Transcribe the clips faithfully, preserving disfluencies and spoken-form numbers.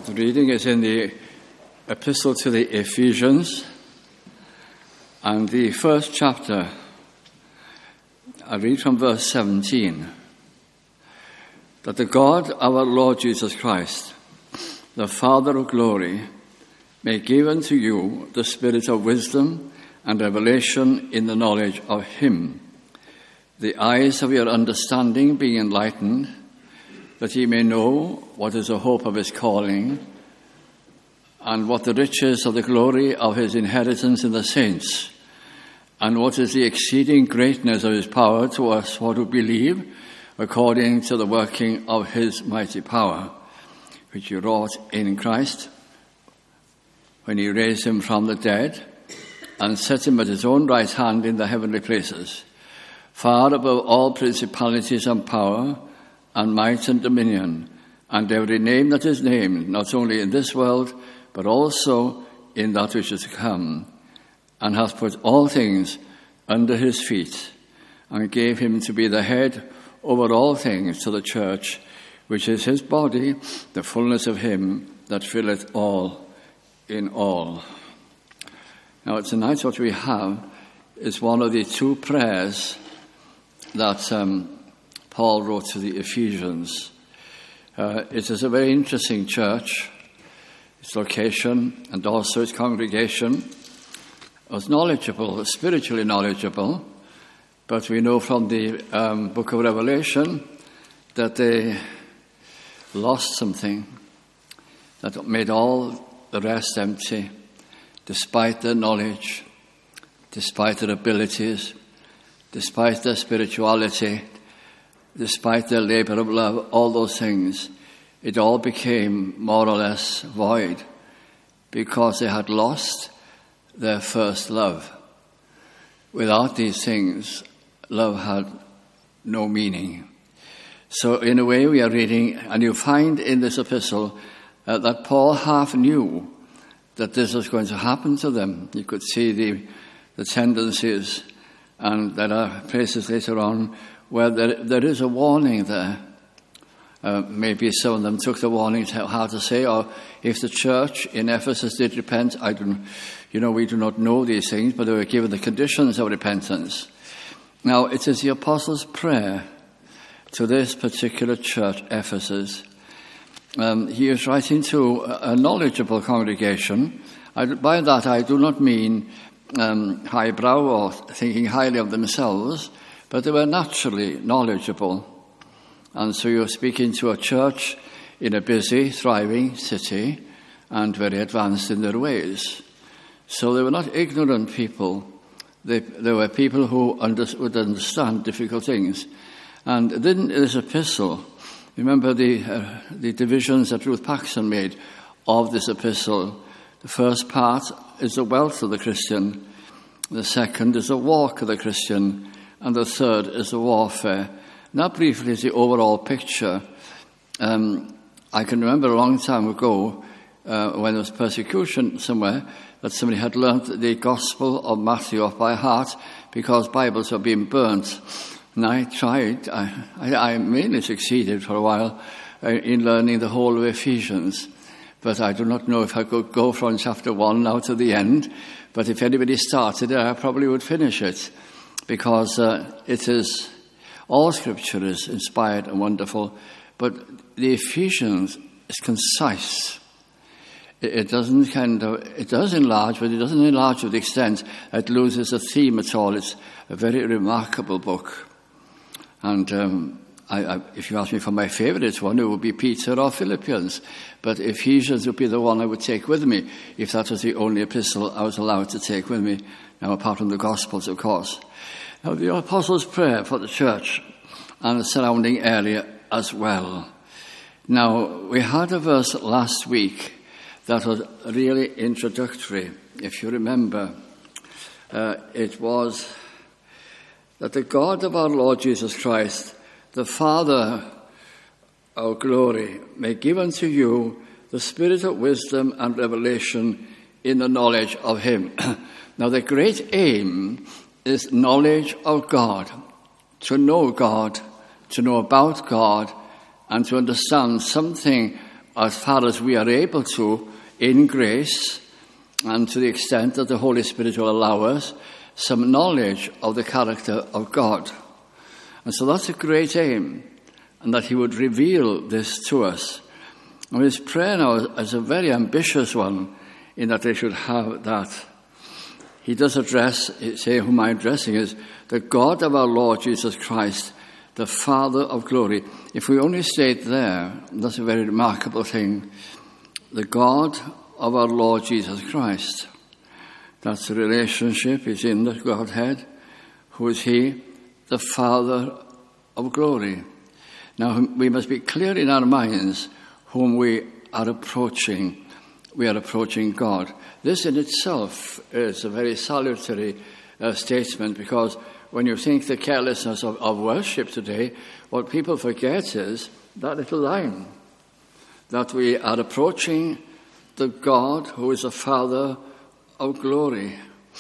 The reading is in the Epistle to the Ephesians, and the first chapter. I read from verse seventeen. That the God of our Lord Jesus Christ, the Father of glory, may give unto you the spirit of wisdom and revelation in the knowledge of him, the eyes of your understanding being enlightened, that ye may know what is the hope of his calling, and what the riches of the glory of his inheritance in the saints, and what is the exceeding greatness of his power to us who believe, according to the working of his mighty power, which he wrought in Christ, when he raised him from the dead, and set him at his own right hand in the heavenly places, far above all principalities and power, and might and dominion, and every name that is named, not only in this world, but also in that which is to come, and hath put all things under his feet, and gave him to be the head over all things to the church, which is his body, the fullness of him that filleth all in all. Now tonight what we have is one of the two prayers that um, Paul wrote to the Ephesians. Uh, it is a very interesting church. Its location and also its congregation was knowledgeable, spiritually knowledgeable, but we know from the um, book of Revelation that they lost something that made all the rest empty, despite their knowledge, despite their abilities, despite their spirituality, despite their labor of love, all those things, it all became more or less void because they had lost their first love. Without these things, love had no meaning. So in a way we are reading, and you find in this epistle uh, that Paul half knew that this was going to happen to them. You could see the, the tendencies, and there are places later on where there, there is a warning there. Uh, maybe some of them took the warning to how to say, or if the church in Ephesus did repent, I don't, you know, we do not know these things, but they were given the conditions of repentance. Now, it is the apostles' prayer to this particular church, Ephesus. Um, he is writing to a knowledgeable congregation. I, by that, I do not mean um, highbrow or thinking highly of themselves, but they were naturally knowledgeable. And so you're speaking to a church in a busy, thriving city and very advanced in their ways. So they were not ignorant people. They, they were people who under, would understand difficult things. And in this epistle, remember the, uh, the divisions that Ruth Paxson made of this epistle. The first part is the wealth of the Christian. The second is the walk of the Christian. And the third is the warfare. Now, briefly, is the overall picture. Um, I can remember a long time ago uh, when there was persecution somewhere that somebody had learnt the Gospel of Matthew off by heart because Bibles were being burnt. And I tried, I, I, I mainly succeeded for a while uh, in learning the whole of Ephesians. But I do not know if I could go from chapter one now to the end. But if anybody started it, I probably would finish it. Because uh, it is, all scripture is inspired and wonderful, but the Ephesians is concise. It, it doesn't kind of, it does enlarge, but it doesn't enlarge to the extent that it loses the theme at all. It's a very remarkable book. And um, I, I, if you ask me for my favourite one, it would be Peter or Philippians. But Ephesians would be the one I would take with me, if that was the only epistle I was allowed to take with me. Now, apart from the Gospels, of course. Now, the Apostles' Prayer for the church and the surrounding area as well. Now, we had a verse last week that was really introductory. If you remember, uh, it was that the God of our Lord Jesus Christ, the Father of glory, may give unto you the spirit of wisdom and revelation in the knowledge of him. Now, the great aim is knowledge of God, to know God, to know about God, and to understand something as far as we are able to, in grace, and to the extent that the Holy Spirit will allow us, some knowledge of the character of God. And so that's a great aim, and that he would reveal this to us. And his prayer now is a very ambitious one, in that they should have that. He does address, say whom I'm addressing is the God of our Lord Jesus Christ, the Father of glory. If we only stayed there, that's a very remarkable thing. The God of our Lord Jesus Christ. That's the relationship, is in the Godhead. Who is he? The Father of glory. Now, we must be clear in our minds whom we are approaching. We are approaching God. This in itself is a very salutary uh, statement, because when you think the carelessness of, of worship today, what people forget is that little line, that we are approaching the God who is the Father of glory.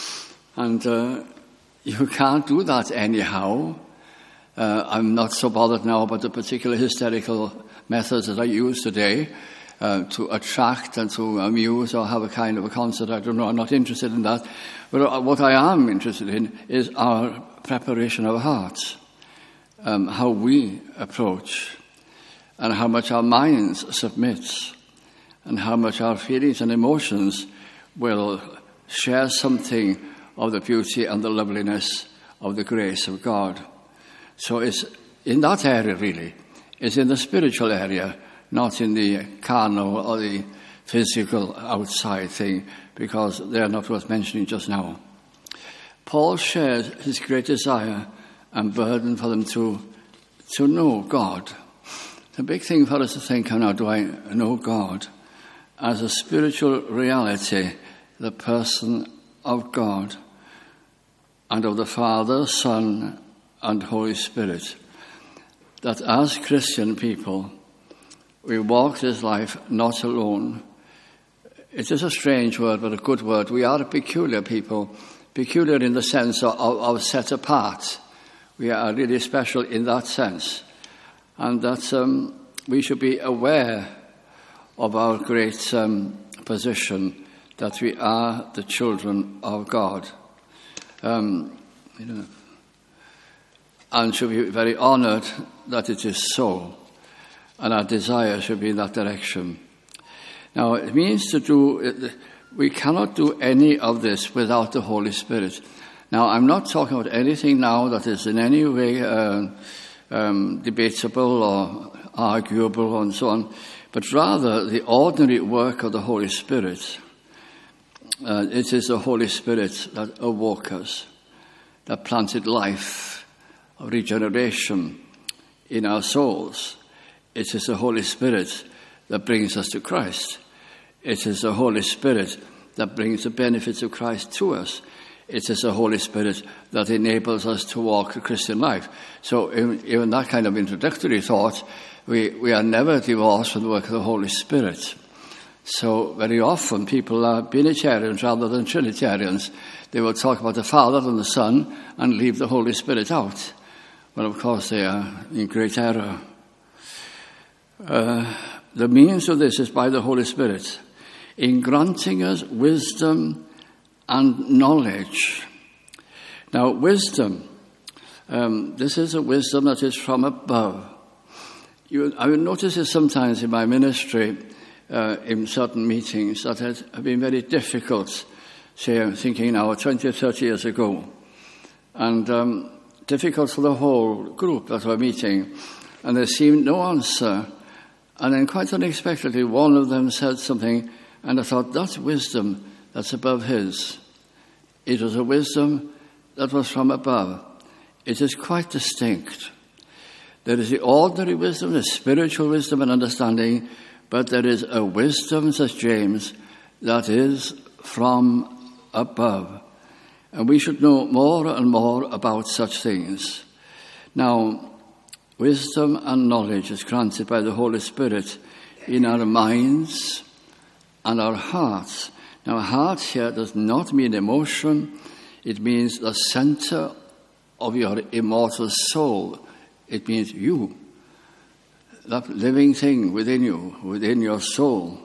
And uh, you can't do that anyhow. Uh, I'm not so bothered now about the particular hysterical methods that I use today uh, to attract and to amuse or have a kind of a concert. I don't know, I'm not interested in that. But what I am interested in is our preparation of hearts, um, how we approach, and how much our minds submit, and how much our feelings and emotions will share something of the beauty and the loveliness of the grace of God. So it's in that area, really. It's in the spiritual area, not in the carnal or the physical outside thing, because they're not worth mentioning just now. Paul shares his great desire and burden for them to, to know God. It's a big thing for us to think, how now do I know God? As a spiritual reality, the person of God, and of the Father, Son, and Holy Spirit. That as Christian people, we walk this life not alone. It is a strange word, but a good word. We are a peculiar people, peculiar in the sense of, of, of set apart. We are really special in that sense. And that um, we should be aware of our great um, position, that we are the children of God. Um, you know, and should be very honoured that it is so. And our desire should be in that direction. Now, it means to do, we cannot do any of this without the Holy Spirit. Now, I'm not talking about anything now that is in any way uh, um, debatable or arguable and so on, but rather the ordinary work of the Holy Spirit. Uh, it is the Holy Spirit that awoke us, that planted life, of regeneration in our souls. It is the Holy Spirit that brings us to Christ. It is the Holy Spirit that brings the benefits of Christ to us. It is the Holy Spirit that enables us to walk the Christian life. So even that kind of introductory thought, we, we are never divorced from the work of the Holy Spirit. So very often people are Binitarians rather than Trinitarians. They will talk about the Father and the Son and leave the Holy Spirit out. Well, of course, they are in great error. Uh, the means of this is by the Holy Spirit, in granting us wisdom and knowledge. Now, wisdom, um, this is a wisdom that is from above. You, I will notice this sometimes in my ministry, uh, in certain meetings, that have been very difficult, say, I'm thinking now, twenty or thirty years ago, and um, difficult for the whole group that were meeting, and there seemed no answer. And then quite unexpectedly, one of them said something, and I thought, that's wisdom that's above his. It was a wisdom that was from above. It is quite distinct. There is the ordinary wisdom, the spiritual wisdom and understanding, but there is a wisdom, says James, that is from above. And we should know more and more about such things. Now, wisdom and knowledge is granted by the Holy Spirit in our minds and our hearts. Now, heart here does not mean emotion. It means the center of your immortal soul. It means you. that living thing within you, within your soul,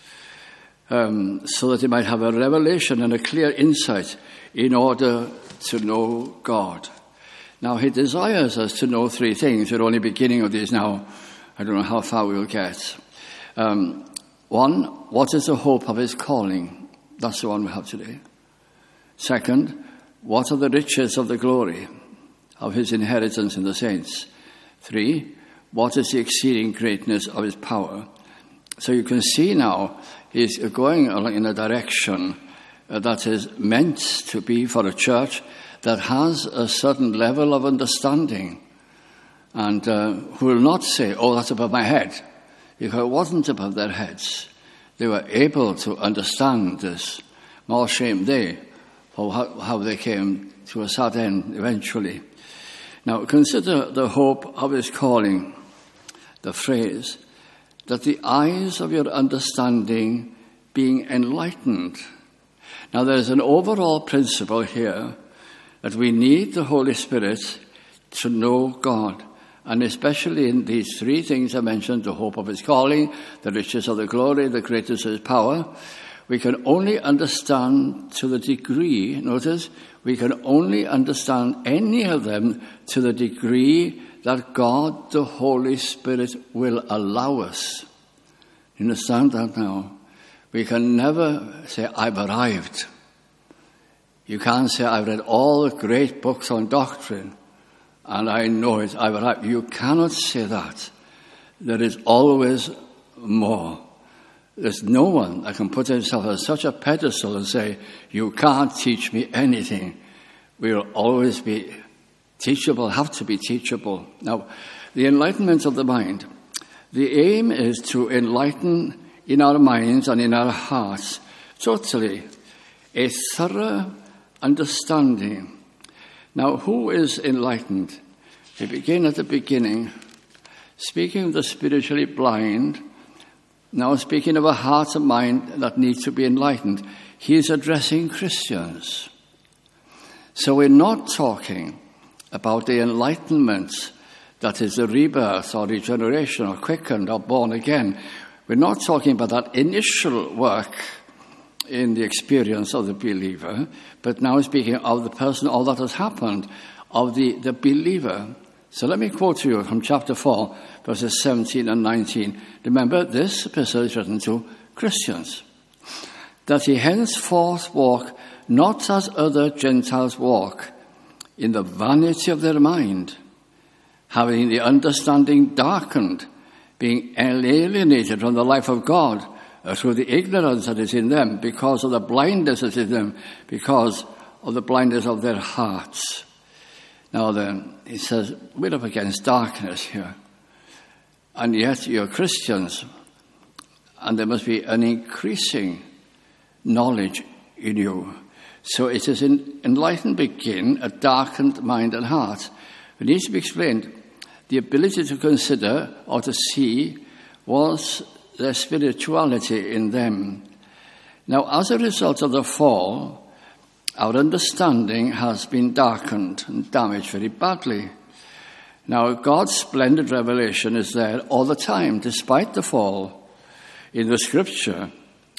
um, so that you might have a revelation and a clear insight in order to know God. Now, he desires us to know three things. We're only beginning of these now. I don't know how far we'll get. Um, one, what is the hope of his calling? That's the one we have today. Second, what are the riches of the glory of his inheritance in the saints? Three, what is the exceeding greatness of his power? So you can see now he's going in a direction that is meant to be for a church that has a certain level of understanding, and uh, who will not say, oh, that's above my head, because it wasn't above their heads. They were able to understand this. More shame they, for how, how they came to a sad end eventually. Now, consider the hope of his calling, the phrase, that the eyes of your understanding being enlightened. Now, there's an overall principle here that we need the Holy Spirit to know God, and especially in these three things I mentioned, the hope of his calling, the riches of the glory, the greatness of his power. We can only understand to the degree, notice, we can only understand any of them to the degree that God, the Holy Spirit, will allow us. You understand that now? We can never say, I've arrived. You can't say, I've read all the great books on doctrine, and I know it, I've arrived. You cannot say that. There is always more. There's no one that can put himself on such a pedestal and say, you can't teach me anything. We'll always be teachable, have to be teachable. Now, the enlightenment of the mind. The aim is to enlighten in our minds and in our hearts totally a thorough understanding. Now, who is enlightened? We begin at the beginning, speaking of the spiritually blind, now speaking of a heart and mind that needs to be enlightened. He is addressing Christians. So we're not talking about the enlightenment that is the rebirth or regeneration or quickened or born again. We're not talking about that initial work in the experience of the believer, but now speaking of the person, all that has happened, of the, the believer. So let me quote to you from chapter four, verses seventeen and nineteen. Remember, this epistle is written to Christians. That he henceforth walk not as other Gentiles walk, in the vanity of their mind, having the understanding darkened, being alienated from the life of God, through the ignorance that is in them, because of the blindness that is in them, because of the blindness of their hearts. Now then, he says, we're up against darkness here. And yet you're Christians, and there must be an increasing knowledge in you. So it is in enlightened begin, a darkened mind and heart. It needs to be explained. The ability to consider or to see was their spirituality in them. Now, as a result of the fall, our understanding has been darkened and damaged very badly. Now, God's splendid revelation is there all the time, despite the fall in the Scripture.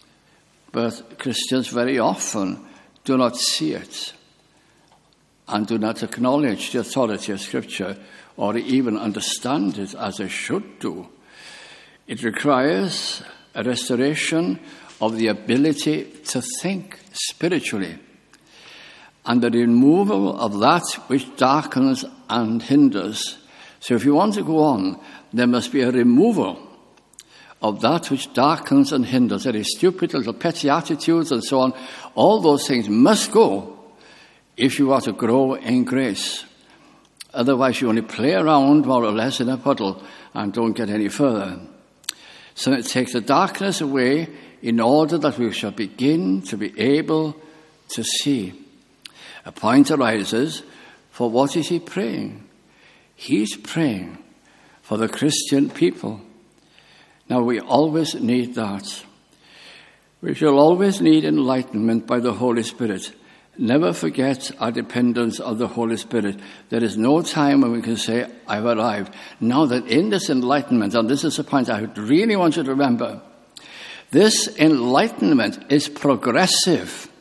But Christians very often do not see it and do not acknowledge the authority of Scripture or even understand it as they should do. It requires a restoration of the ability to think spiritually and the removal of that which darkens and hinders. So if you want to go on, there must be a removal of that which darkens and hinders. There is stupid little petty attitudes and so on. All those things must go if you are to grow in grace. Otherwise, you only play around more or less in a puddle and don't get any further. So it takes the darkness away in order that we shall begin to be able to see. A point arises, for what is he praying? He's praying for the Christian people. Now, we always need that. We shall always need enlightenment by the Holy Spirit. never forget our dependence on the Holy Spirit. There is no time when we can say, I've arrived. Now that in this enlightenment, and this is a point I really want you to remember, this enlightenment is progressive.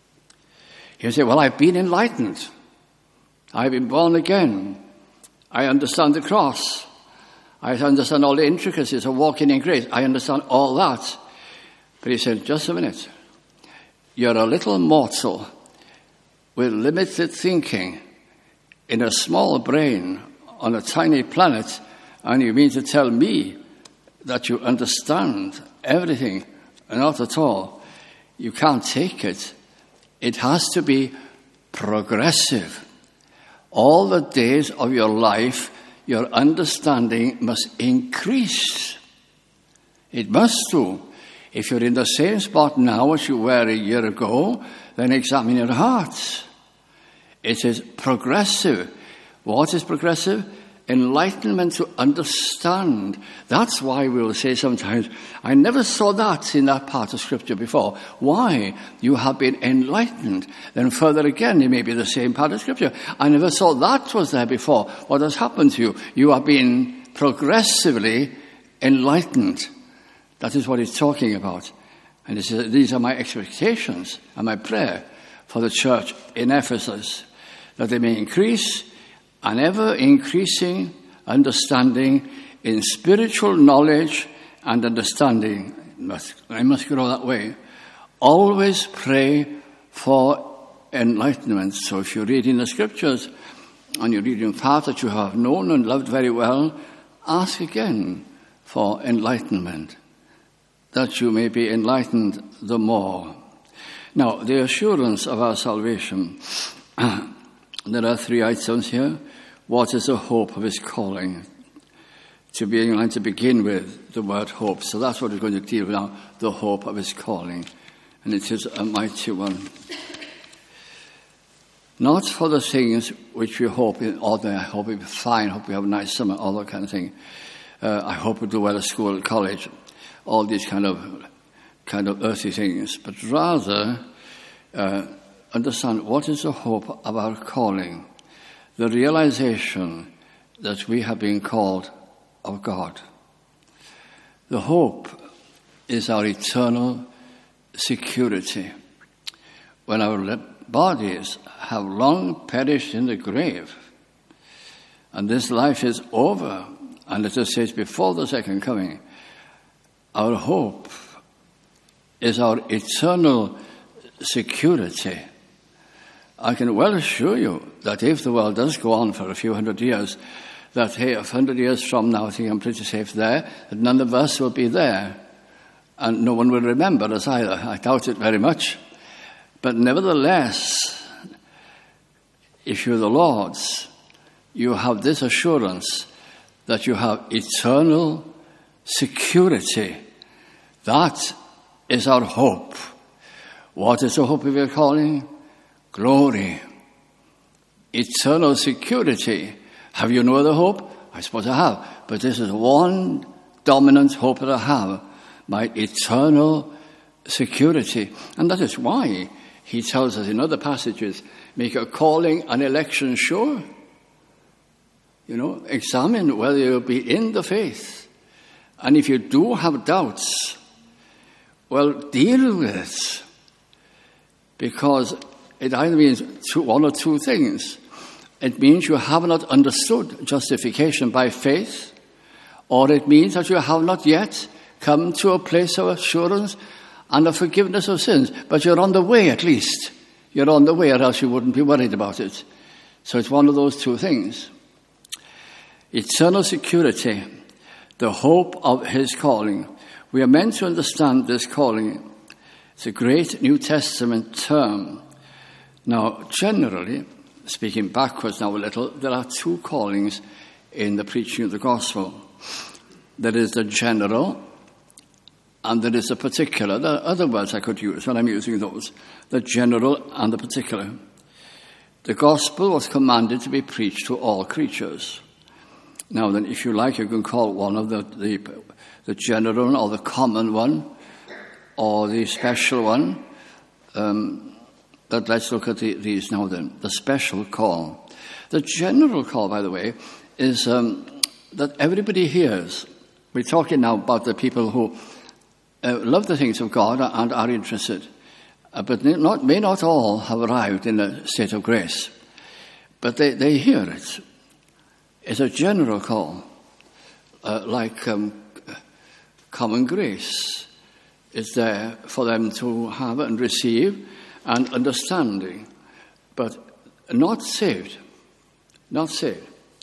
You say, well, I've been enlightened. I've been born again. I understand the cross. I understand all the intricacies of walking in grace. I understand all that. But he said, just a minute. You're a little mortal with limited thinking in a small brain on a tiny planet, and you mean to tell me that you understand everything? Not at all. You can't take it. It has to be progressive. All the days of your life, your understanding must increase. It must do. If you're in the same spot now as you were a year ago, then examine your heart. It is progressive. What is progressive? Enlightenment to understand. That's why we will say sometimes, I never saw that in that part of Scripture before. Why? You have been enlightened. Then further again, it may be the same part of Scripture. I never saw that was there before. What has happened to you? You have been progressively enlightened. That is what he's talking about. And he says, these are my expectations and my prayer for the church in Ephesus, that they may increase an ever-increasing understanding in spiritual knowledge and understanding. I must go that way. Always pray for enlightenment. So if you're reading the Scriptures and you're reading parts that you have known and loved very well, ask again for enlightenment, that you may be enlightened the more. Now, the assurance of our salvation. There are three items here. What is the hope of his calling? To be inclined to begin with the word hope. So that's what we're going to deal with now, the hope of his calling. And it is a mighty one. Not for the things which we hope in order. I hope we'll be fine, I hope we have a nice summer, all that kind of thing. Uh, I hope we do well at school, at college, all these kind of kind of earthly things. But rather, uh, understand what is the hope of our calling. The realization that we have been called of God. The hope is our eternal security. When our bodies have long perished in the grave, and this life is over, and let us say it's before the second coming, our hope is our eternal security. I can well assure you that if the world does go on for a few hundred years, that, hey, a hundred years from now, I think I'm pretty safe there, that none of us will be there. And no one will remember us either. I doubt it very much. But nevertheless, if you're the Lord's, you have this assurance that you have eternal security. That is our hope. What is the hope of your calling? Glory, eternal security. Have you no other hope? I suppose I have. But this is one dominant hope that I have, my eternal security. And that is why he tells us in other passages, make a calling and election sure. You know, examine whether you'll be in the faith. And if you do have doubts, well, deal with it. Because it either means two, one or two things. It means you have not understood justification by faith, or it means that you have not yet come to a place of assurance and a forgiveness of sins. But you're on the way at least. You're on the way, or else you wouldn't be worried about it. So it's one of those two things. Eternal security, the hope of his calling. We are meant to understand this calling. It's a great New Testament term. Now, generally, speaking backwards now a little, there are two callings in the preaching of the gospel. There is the general, and there is the particular. There are other words I could use when I'm using those. The general and the particular. The gospel was commanded to be preached to all creatures. Now then, if you like, you can call one of the, the, the general or the common one, or the special one. Um, but let's look at the, these now then. The special call. The general call, by the way, is um, that everybody hears. We're talking now about the people who uh, love the things of God and are interested, uh, but not, may not all have arrived in a state of grace. But they, they hear it. It's a general call, uh, like um, common grace is there for them to have and receive and understanding, but not saved. Not saved.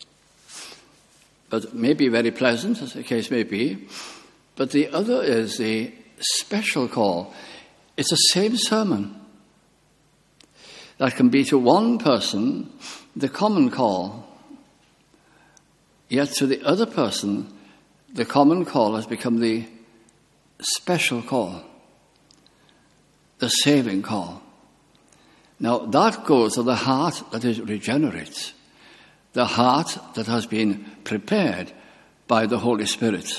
But may be very pleasant, as the case may be. But the other is the special call. It's the same sermon that can be to one person the common call, yet to the other person the common call has become the special call, the saving call. Now that goes to the heart that is regenerate, the heart that has been prepared by the Holy Spirit.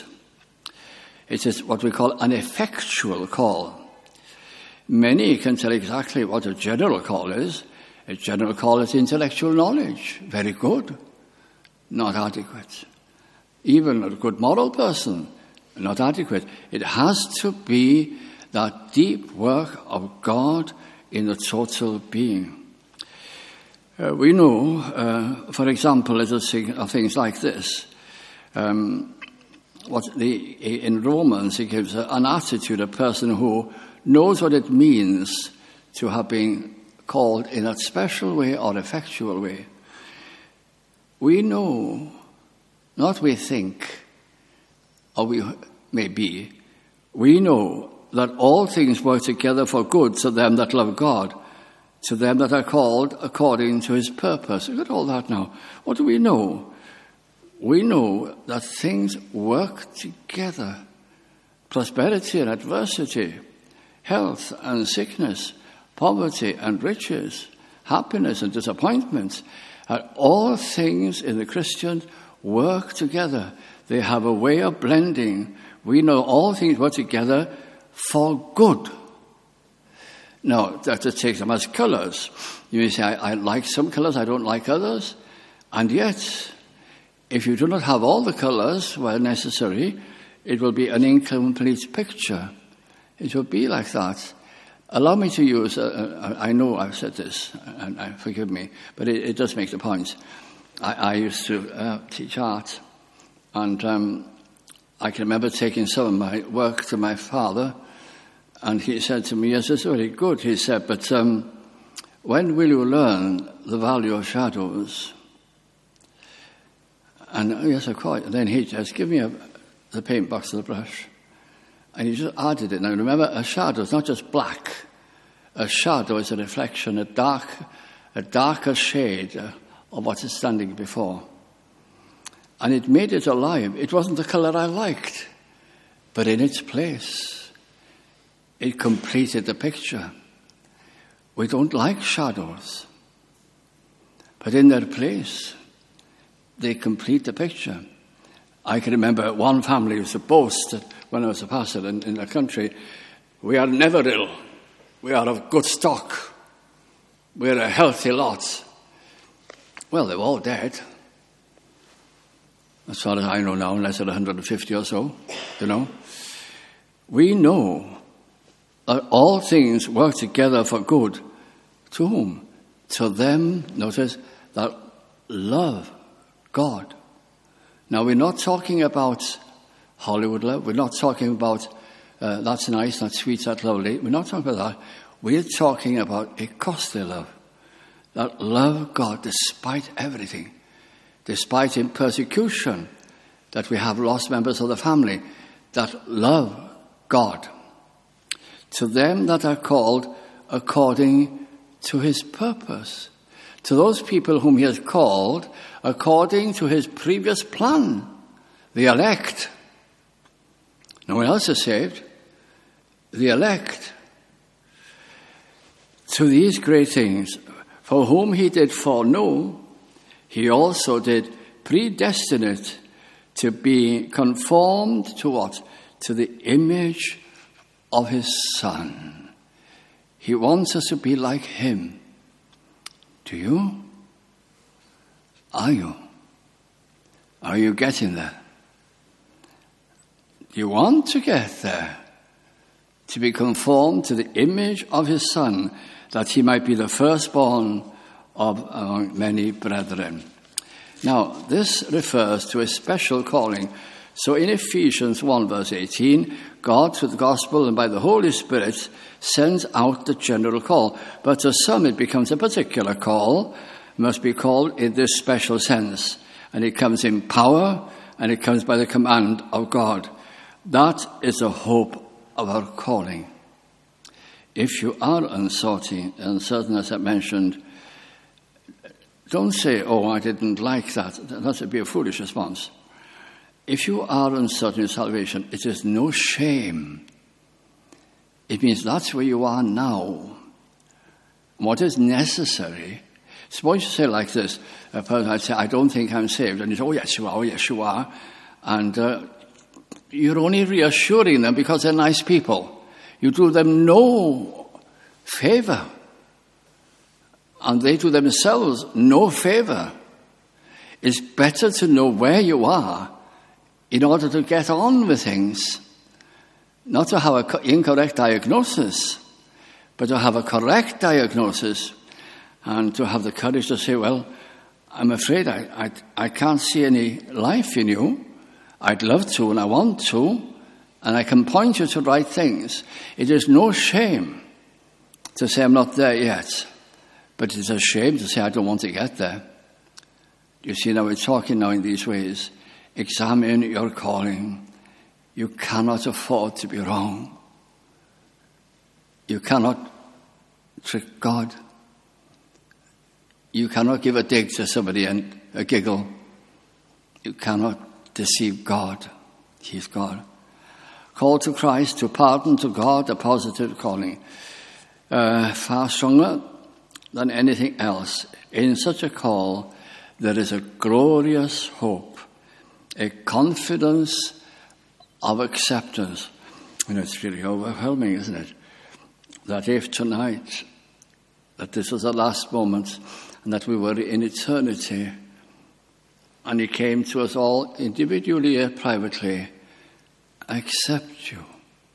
It is what we call an effectual call. Many can tell exactly what a general call is. A general call is intellectual knowledge. Very good. Not adequate. Even a good moral person, not adequate. It has to be that deep work of God in the total being. Uh, we know, uh, for example, little things like this. Um, what the, in Romans, it gives an attitude, a person who knows what it means to have been called in a special way or effectual way. We know, not we think, or we may be, we know that all things work together for good to them that love God, to them that are called according to his purpose. Look at all that now. What do we know? We know that things work together. Prosperity and adversity, health and sickness, poverty and riches, happiness and disappointment, and all things in the Christian work together. They have a way of blending. We know all things work together for good. Now, that to take them as colours. You may say, I, I like some colours, I don't like others. And yet, if you do not have all the colours where necessary, it will be an incomplete picture. It will be like that. Allow me to use, uh, I know I've said this, and uh, forgive me, but it, it does make the point. I, I used to uh, teach art, and um, I can remember taking some of my work to my father, and he said to me, yes, it's very good, he said, but um, when will you learn the value of shadows? And oh, yes, of course. And then he just, give me a, the paint box and the brush. And he just added it. Now remember, a shadow is not just black. A shadow is a reflection, a dark, a darker shade of what is standing before. And it made it alive. It wasn't the colour I liked, but in its place, it completed the picture. We don't like shadows, but in their place, they complete the picture. I can remember one family used to boast that when I was a pastor in, in the country, we are never ill. We are of good stock. We're a healthy lot. Well, they're all dead. As far as I know now, unless they're one hundred fifty or so, you know. We know that all things work together for good. To whom? To them, notice, that love God. Now, we're not talking about Hollywood love. We're not talking about uh, that's nice, that's sweet, that's lovely. We're not talking about that. We're talking about a costly love. That love God despite everything. Despite in persecution, that we have lost members of the family. That love God. To them that are called according to his purpose. To those people whom he has called according to his previous plan, the elect. No one else is saved. The elect. To these great things, for whom he did foreknow, he also did predestinate to be conformed to what? To the image of his Son. He wants us to be like him. Do you? Are you? Are you getting there? Do you want to get there? To be conformed to the image of his Son, that he might be the firstborn of among many brethren. Now, this refers to a special calling. So in Ephesians one, verse eighteen, God, through the gospel and by the Holy Spirit, sends out the general call. But to some it becomes a particular call, must be called in this special sense. And it comes in power, and it comes by the command of God. That is the hope of our calling. If you are uncertain, uncertain as I mentioned, don't say, oh, I didn't like that. That would be a foolish response. If you are uncertain in salvation, it is no shame. It means that's where you are now. What is necessary, suppose you say like this, a person might say, I don't think I'm saved. And you say, oh, yes, you are, oh, yes, you are. And uh, you're only reassuring them because they're nice people. You do them no favor. And they do themselves no favor. It's better to know where you are in order to get on with things. Not to have an incorrect diagnosis, but to have a correct diagnosis and to have the courage to say, well, I'm afraid I, I, I can't see any life in you. I'd love to and I want to, and I can point you to right things. It is no shame to say I'm not there yet, but it's a shame to say I don't want to get there. You see, now we're talking now in these ways. Examine your calling. You cannot afford to be wrong. You cannot trick God. You cannot give a dig to somebody and a giggle. You cannot deceive God. He's God. Call to Christ, to pardon, to God, a positive calling. Uh, far stronger than anything else. In such a call, there is a glorious hope, a confidence of acceptance. And it's really overwhelming, isn't it? That if tonight, that this was the last moment, and that we were in eternity, and he came to us all individually and privately, I accept you.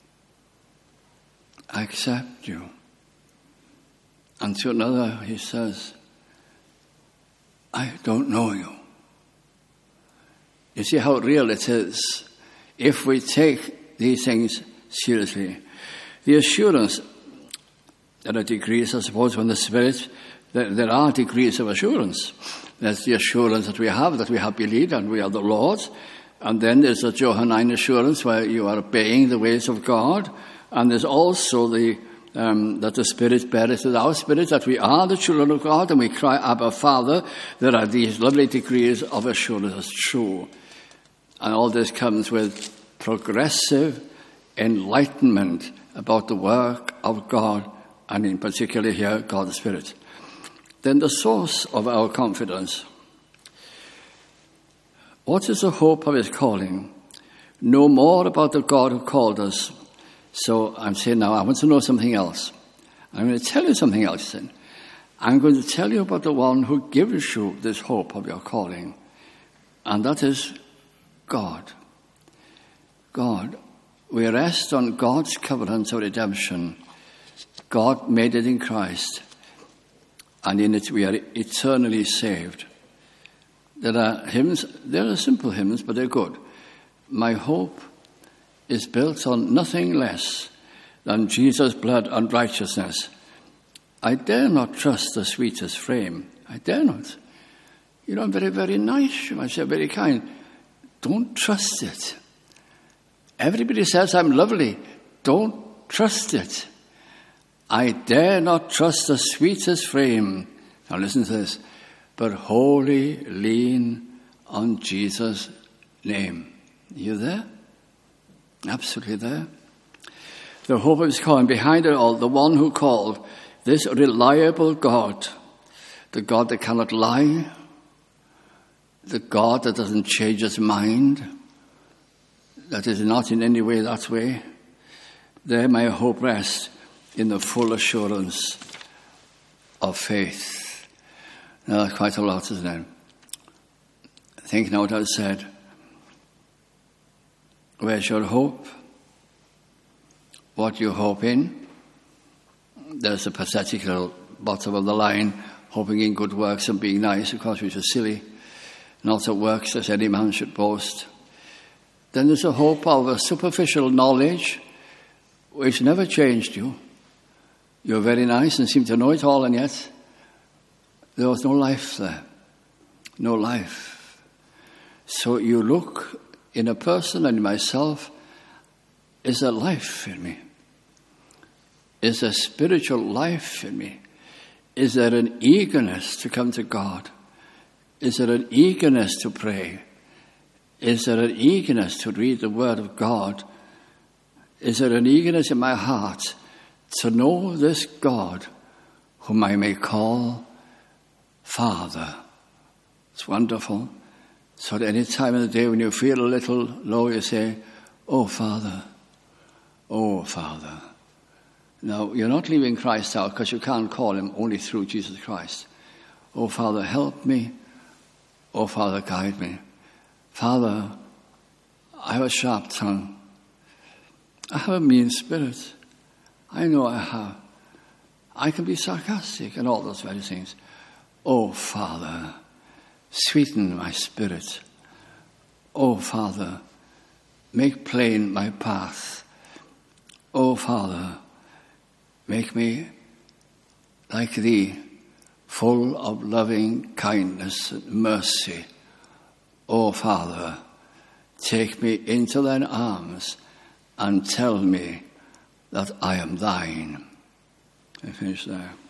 I accept you. And to another, he says, I don't know you. You see how real it is if we take these things seriously. The assurance, there are degrees, I suppose, when the Spirit, there, there are degrees of assurance. There's the assurance that we have, that we have believed and we are the Lord's. And then there's the Johannine assurance where you are obeying the ways of God. And there's also the um, that the Spirit beareth with our spirit, that we are the children of God and we cry, Abba, Father. There are these lovely degrees of assurance as true. And all this comes with progressive enlightenment about the work of God, and in particular here, God the Spirit. Then the source of our confidence. What is the hope of his calling? Know more about the God who called us. So I'm saying now, I want to know something else. I'm going to tell you something else then. I'm going to tell you about the one who gives you this hope of your calling. And that is God. God. We rest on God's covenant of redemption. God made it in Christ. And in it we are eternally saved. There are hymns, there are simple hymns, but they're good. My hope is built on nothing less than Jesus' blood and righteousness. I dare not trust the sweetest frame. I dare not. You know, I'm very, very nice. You might say very kind. Don't trust it. Everybody says I'm lovely. Don't trust it. I dare not trust the sweetest frame. Now listen to this. But wholly lean on Jesus' name. Are you there? Absolutely there. The hope of his calling, behind it all, the one who called, this reliable God, the God that cannot lie, the God that doesn't change his mind, that is not in any way that way. There my hope rests. in the full assurance of faith. Now, that's quite a lot, isn't it? Think now what I said. Where's your hope? What you hope in? There's a pathetic little bottom of the line, hoping in good works and being nice, of course, which is silly. Not of works as any man should boast. Then there's a hope of a superficial knowledge which never changed you. You're very nice and seem to know it all, and yet there was no life there. No life. So you look in a person and in myself, is there life in me? Is there spiritual life in me? Is there an eagerness to come to God? Is there an eagerness to pray? Is there an eagerness to read the Word of God? Is there an eagerness in my heart to know this God whom I may call Father? It's wonderful. So at any time of the day when you feel a little low, you say, "Oh, Father, oh, Father." Now, you're not leaving Christ out because you can't call him only through Jesus Christ. "Oh, Father, help me. Oh, Father, guide me. Father, I have a sharp tongue. I have a mean spirit. I know I have. I can be sarcastic and all those very things. Oh, Father, sweeten my spirit. Oh, Father, make plain my path. Oh, Father, make me like thee, full of loving kindness and mercy. Oh, Father, take me into thine arms and tell me that I am thine." I finish there.